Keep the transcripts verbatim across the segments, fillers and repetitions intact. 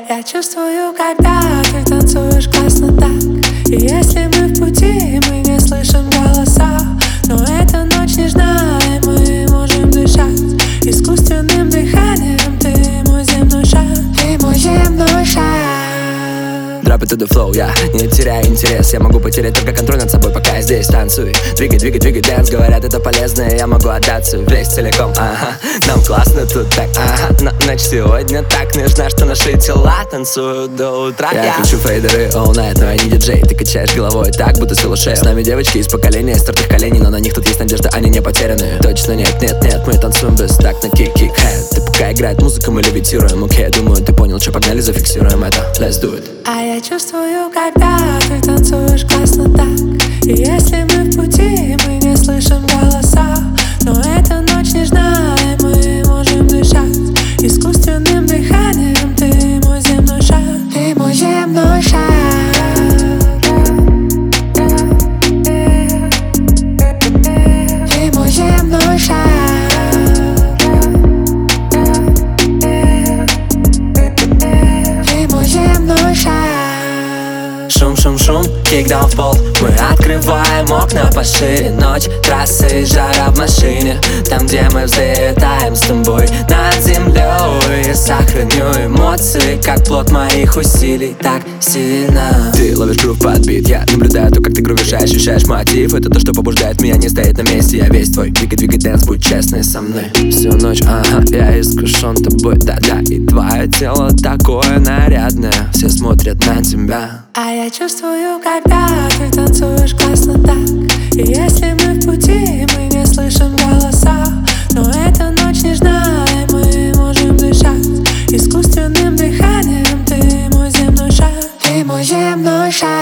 Я чувствую, когда ты танцуешь классно так. И если мы в пути, мы не слышим голоса. Но эта ночь нежна, и мы можем дышать искусственным дыханием. Ты мой земной шаг, ты мой земной шаг. Drop it to the flow, я не теряю интерес. Я могу потерять только контроль над собой, пока я здесь танцую. Двигай, двигай, двигай, дэнс. Говорят, это полезно, и я могу отдаться весь целиком. Ага, нам классно тут так, ага. Но ночь сегодня так нежна, что наши тела танцуют до утра. Я, я кручу фейдеры all night, но я не диджей. Ты качаешь головой так, будто с шею. С нами девочки из поколения стертых коленей, но на них тут есть надежда, они не потеряны. Точно нет, нет, нет, мы танцуем без так на кик-кик-хэт. Ты пока играет музыка, мы левитируем. Окей, okay, думаю, ты понял, что погнали, зафиксируем это. Let's do it. А я чувствую, когда ты танцуешь классно так. И если мы в пути, мы не слышим голоса. Но эта ночь нежна, и мы можем дышать искусственным дыханием. Ты мой земной шаг, ты мой земной шаг. Ты мой земной шаг. Ты мой земной шаг. Шум-шум-шум, кикдаун в пол. Мы открываем окна пошире. Ночь, трассы, жара в машине. Там, где мы взлетаем с тобой над землей. Я сохраню эмоции, как плод моих усилий. Так сильно ты ловишь грув под бит. Я наблюдаю то, как ты грувишь, ощущаешь мотив. Это то, что побуждает меня не стоять на месте. Я весь твой двигай, двигай, дэнс, будь честный со мной. Всю ночь, ага, я искушен тобой, да-да. И твое тело такое нарядное. Все смотрят на тебя. А я чувствую, когда ты танцуешь классно так. И если мы в пути, мы не слышим голоса. Но эта ночь нежна, и мы можем дышать искусственным дыханием. Ты мой земной шаг, ты мой земной шаг.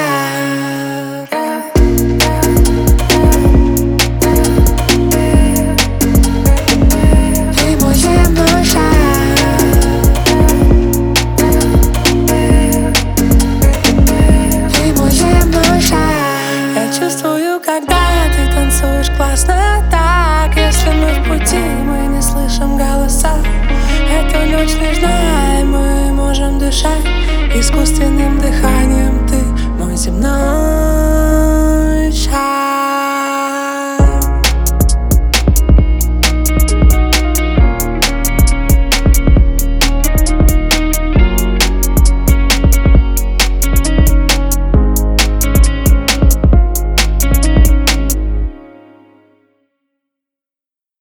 Чувствую, когда ты танцуешь классно так. Если мы в пути, мы не слышим голоса. Эта ночь нежна, и мы можем дышать искусственно.